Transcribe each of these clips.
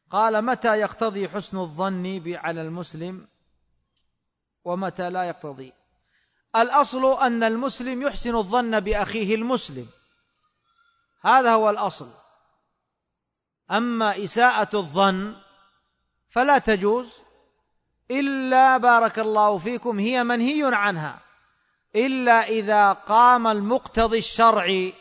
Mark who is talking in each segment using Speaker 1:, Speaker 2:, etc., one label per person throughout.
Speaker 1: قال: متى يقتضي حسن الظن على المسلم ومتى لا يقتضي؟ الأصل أن المسلم يحسن الظن بأخيه المسلم، هذا هو الأصل. أما إساءة الظن فلا تجوز إلا، بارك الله فيكم، هي منهي عنها إلا إذا قام المقتضي الشرعي،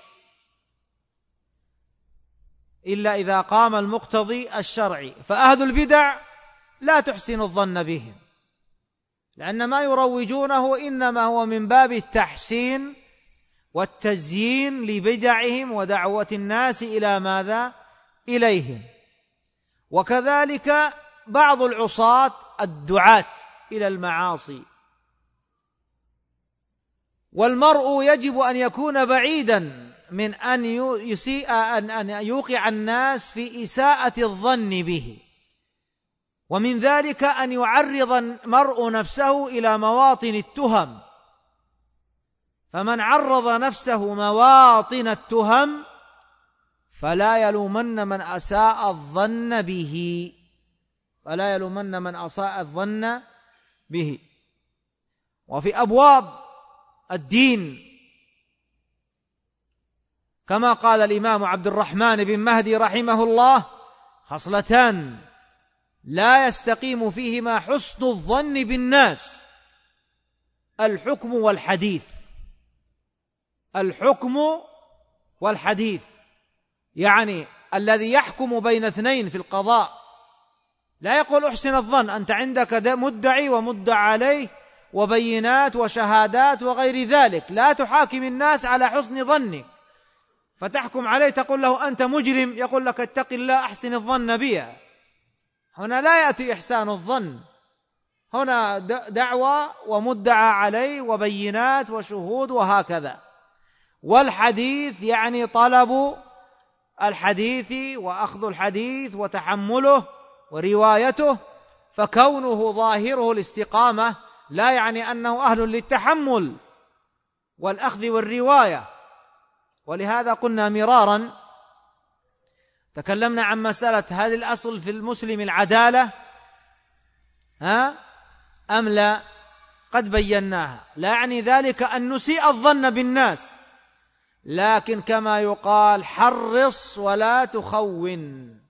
Speaker 1: إلا إذا قام المقتضي الشرعي. فأهل البدع لا تحسن الظن بهم، لأن ما يروجونه إنما هو من باب التحسين والتزيين لبدعهم ودعوة الناس إلى ماذا؟ إليهم. وكذلك بعض العصاة الدعاة إلى المعاصي. والمرء يجب أن يكون بعيدا من أن يسيء أن يوقع الناس في إساءة الظن به، ومن ذلك أن يعرض المرء نفسه إلى مواطن التهم. فمن عرض نفسه مواطن التهم فلا يلومن من أساء الظن به، فلا يلومن من أساء الظن به. وفي أبواب الدين كما قال الإمام عبد الرحمن بن مهدي رحمه الله: خصلتان لا يستقيم فيهما حسن الظن بالناس: الحكم والحديث. الحكم والحديث، يعني الذي يحكم بين اثنين في القضاء لا يقول احسن الظن، أنت عندك مدعي ومدعى عليه وبينات وشهادات وغير ذلك، لا تحاكم الناس على حسن ظنك فتحكم عليه تقول له أنت مجرم، يقول لك اتق الله أحسن الظن بها. هنا لا يأتي إحسان الظن، هنا دعوى ومدعى عليه وبينات وشهود وهكذا. والحديث يعني طلب الحديث وأخذ الحديث وتحمله وروايته، فكونه ظاهره الاستقامة لا يعني أنه أهل للتحمل والأخذ والرواية. ولهذا قلنا مرارا، تكلمنا عن مسألة هل الأصل في المسلم العدالة أم لا؟ قد بيناها. لا يعني ذلك أن نسيء الظن بالناس، لكن كما يقال: حرص ولا تخون.